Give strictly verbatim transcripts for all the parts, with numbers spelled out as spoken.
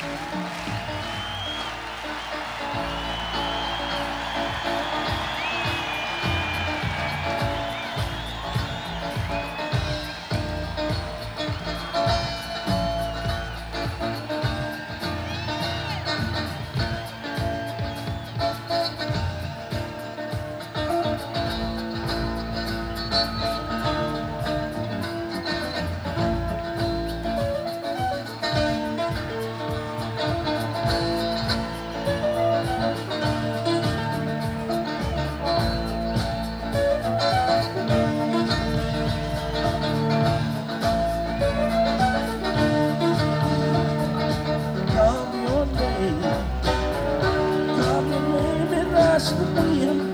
The wind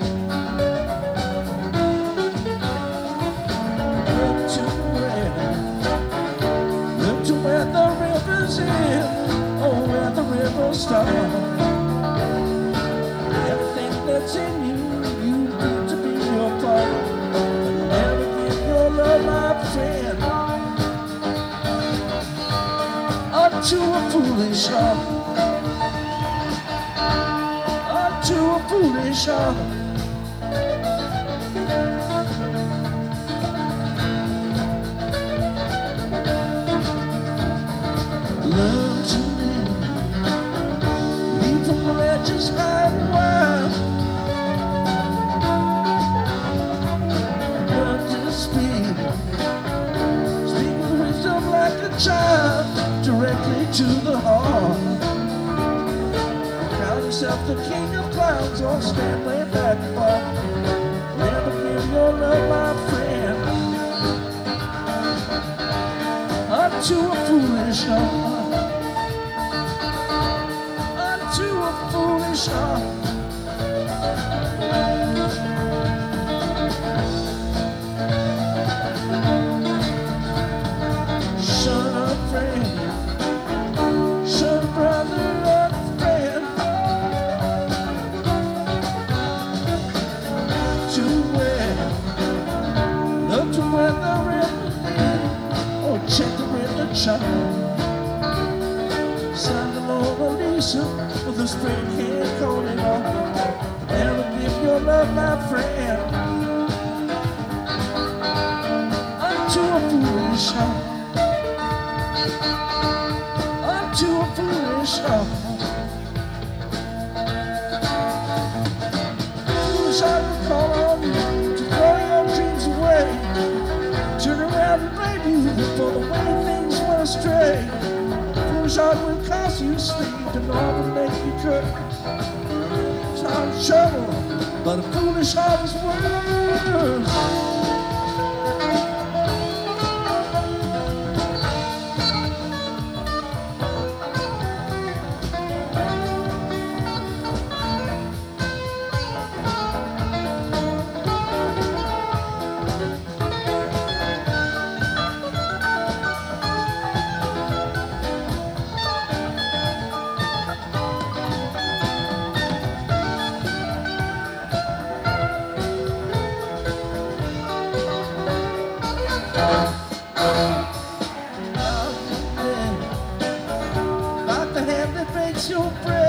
look to where, look to where the river's in, oh, where the river starts. Everything that's in you, you need to be your part. But never give your love, my friend, unto a foolish heart. To a foolish heart. Love to live, leap from the ledges high and wide. Learn to speak, speak with wisdom like a child, directly to the heart. Yourself the king of clowns, or stand way back far. Never give your love, my friend, unto a foolish heart, unto a foolish heart. Son of friend, son brother. Where the river is, oh, check the river child. Sign the Mona Lisa with a spray can coating on. Never give your love, my friend, unto a foolish heart, unto a foolish heart. Foolish heart will call on you to throw your dreams away. Turn around and blame you for the way things went astray. Foolish heart will cost you sleep and all will make you cut. It's not trouble, but a foolish heart is worse. Like the hand that makes your breath.